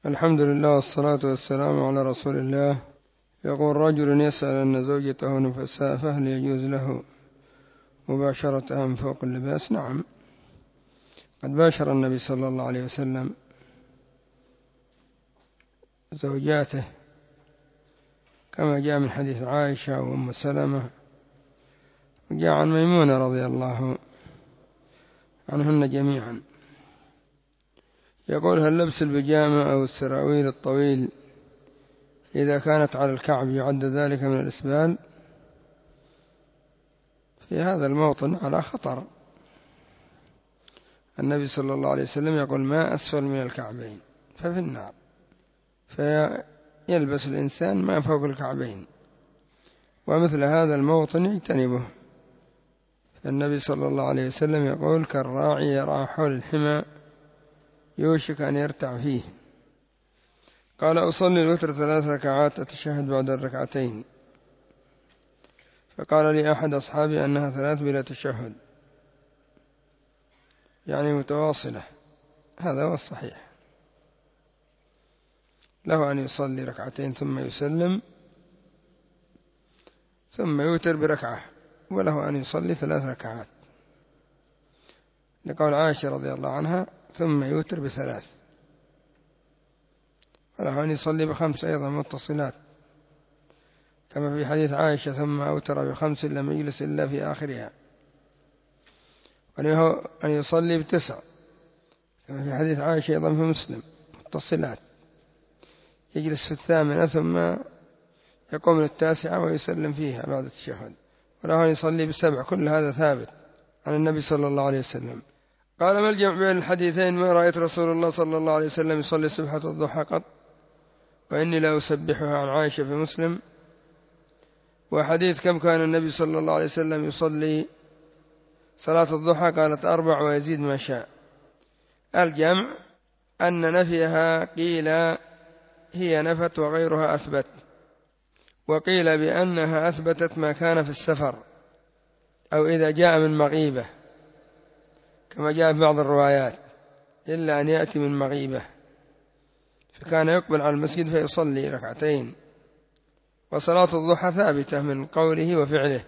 الحمد لله والصلاة والسلام على رسول الله. يقول رجل يسأل أن زوجته نفساء فهل يجوز له مباشرتها من فوق اللباس؟ نعم، قد باشر النبي صلى الله عليه وسلم زوجاته كما جاء من حديث عائشة وأم سلمة، وجاء عن ميمونة رضي الله عنهن جميعا. يقول هل لبس البيجامة أو السراويل الطويل إذا كانت على الكعب يعد ذلك من الإسبال؟ في هذا الموطن على خطر. النبي صلى الله عليه وسلم يقول ما أسفل من الكعبين ففي النار، فيلبس الإنسان ما فوق الكعبين، ومثل هذا الموطن يجتنبه. فالنبي صلى الله عليه وسلم يقول كالراعي يرعى حول الحمى يوشك أن يرتع فيه. قال أصلي الوتر 3 ركعات أتشهد بعد الركعتين، فقال لي أحد أصحابي أنها 3 بلا تشهد، يعني متواصلة. هذا هو الصحيح، له أن يصلي 2 ركعتين ثم يسلم ثم يوتر بركعة، وله أن يصلي 3 ركعات، لقول عائشة رضي الله عنها ثم يوتر ب3، وله أن يصلي ب5 أيضا متصلات، كما في حديث عائشة ثم أوتر ب5 لم يجلس إلا في آخرها، وله أن يصلي ب9 كما في حديث عائشة أيضا في مسلم متصلات، يجلس في 8 ثم يقوم لل9 ويسلم فيها بعد التشهد، وله أن يصلي ب7. كل هذا ثابت عن النبي صلى الله عليه وسلم. قال ما الجمع بين الحديثين؟ ما رأيت رسول الله صلى الله عليه وسلم يصلي سبحة الضحى قط، وإني لا أسبحها عن عائشة في مسلم. وحديث كم كان النبي صلى الله عليه وسلم يصلي صلاة الضحى؟ قالت 4 ويزيد ما شاء. الجمع أن نفيها قيل هي نفت وغيرها أثبت، وقيل بأنها أثبتت ما كان في السفر أو إذا جاء من مغيبة، كما جاء في بعض الروايات إلا أن يأتي من مغيبة، فكان يقبل على المسجد فيصلي 2 ركعتين. وصلاة الضحى ثابتة من قوله وفعله،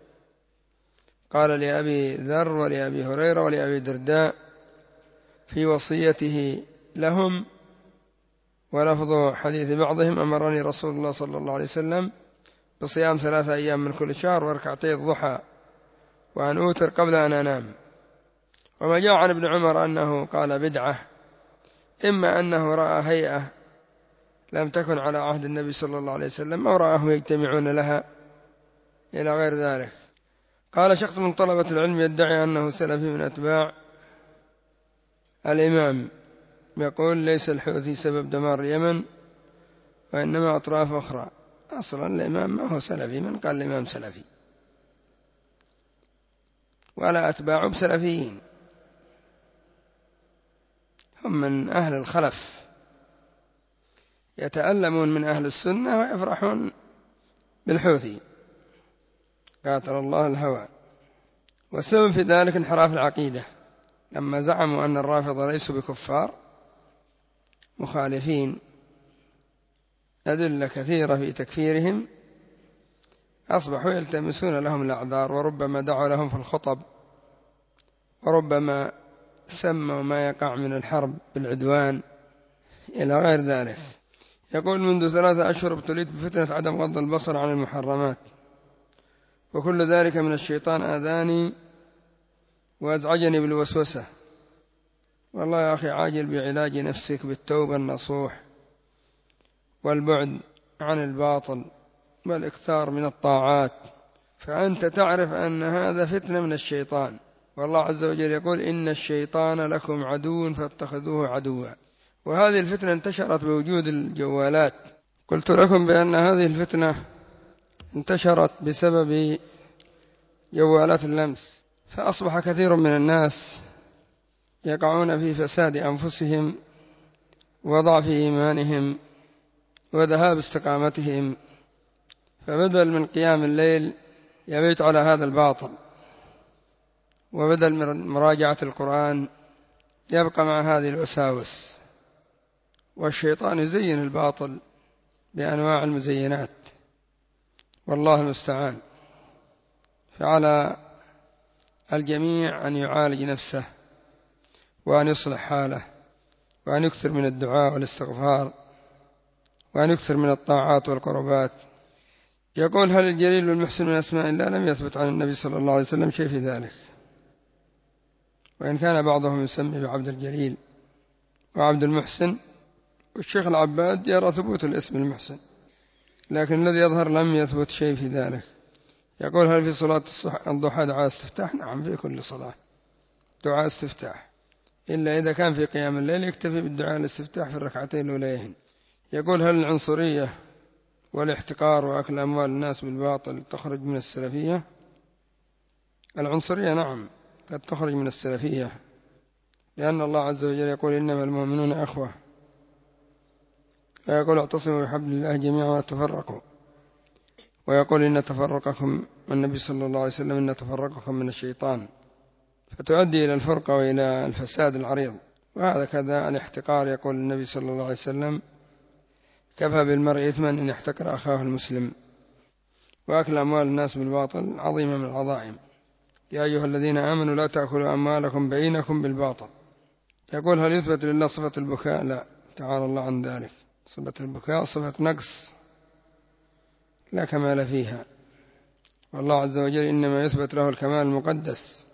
قال لأبي ذر ولأبي هريرة ولأبي درداء في وصيته لهم، ولفظ حديث بعضهم أمرني رسول الله صلى الله عليه وسلم بصيام 3 أيام من كل شهر و2 الضحى وأن أوتر قبل أن أنام. وما جاء عن ابن عمر أنه قال بدعة، إما أنه رأى هيئة لم تكن على عهد النبي صلى الله عليه وسلم، أو رآهم يجتمعون لها إلى غير ذلك. قال شخص من طلبة العلم يدعي أنه سلفي من أتباع الإمام، يقول ليس الحوثي سبب دمار اليمن وإنما أطراف أخرى. أصلا الإمام ما هو سلفي، من قال الإمام سلفي؟ ولا أتباع بسلفيين، هم من أهل الخلف يتألمون من أهل السنة ويفرحون بالحوثي، قاتل الله الهوى. والسبب في ذلك انحراف العقيدة، لما زعموا أن الرافضة ليسوا بكفار مخالفين، أدلة كثيرة في تكفيرهم، أصبحوا يلتمسون لهم الأعذار، وربما دعوا لهم في الخطب، وربما سموا ما يقع من الحرب بالعدوان إلى غير ذلك. يقول منذ 3 أشهر ابتليت بفتنة عدم غض البصر عن المحرمات، وكل ذلك من الشيطان آذاني وأزعجني بالوسوسة. والله يا أخي عاجل بعلاج نفسك بالتوبة النصوح والبعد عن الباطل والإكثار من الطاعات، فأنت تعرف أن هذا فتنة من الشيطان، والله عز وجل يقول إن الشيطان لكم عدو فاتخذوه عدوا. وهذه الفتنة انتشرت بوجود الجوالات، قلت لكم بأن هذه الفتنة انتشرت بسبب جوالات اللمس، فأصبح كثير من الناس يقعون في فساد أنفسهم وضعف إيمانهم وذهاب استقامتهم، فبدل من قيام الليل يبيت على هذا الباطل، وبدل من مراجعة القرآن يبقى مع هذه الوساوس والشيطان يزين الباطل بأنواع المزينات، والله المستعان. فعلى الجميع أن يعالج نفسه وأن يصلح حاله وأن يكثر من الدعاء والاستغفار وأن يكثر من الطاعات والقربات. يقول: هل الجليل والمحسن من أسماء الله؟ لم يثبت عن النبي صلى الله عليه وسلم شيء في ذلك، وإن كان بعضهم يسمي بعبد الجليل وعبد المحسن، والشيخ العباد يرى ثبوت الاسم المحسن، لكن الذي يظهر لم يثبت شيء في ذلك. يقول: هل في صلاة الضحى دعاء استفتاح؟ نعم، في كل صلاة دعاء استفتاح، إلا إذا كان في قيام الليل يكتفي بالدعاء الاستفتاح في الركعتين الأوليين. يقول: هل العنصرية والاحتقار وأكل أموال الناس بالباطل تخرج من السلفية؟ العنصرية نعم قد تخرج من السلفية، لأن الله عز وجل يقول: إنما المؤمنون أخوة، ويقول: اعتصموا بحبل الله جميعا ولا تفرقوا، ويقول: إن تفرقكم، النبي صلى الله عليه وسلم: إن تفرقكم من الشيطان، فتؤدي إلى الفرقة وإلى الفساد العريض. وهذا كذا الاحتقار، يقول النبي صلى الله عليه وسلم: كفى بالمرء إثما إن يحتقر أخاه المسلم. وأكل أموال الناس بالباطل عظيمة من العظائم. يا أيها الذين آمنوا لا تأكلوا أموالكم بينكم بالباطل. يقول: هل يثبت لله صفة البكاء؟ لا، تعالى الله عن ذلك. صفة البكاء صفة نقص لا كمال فيها، والله عز وجل إنما يثبت له الكمال المقدس.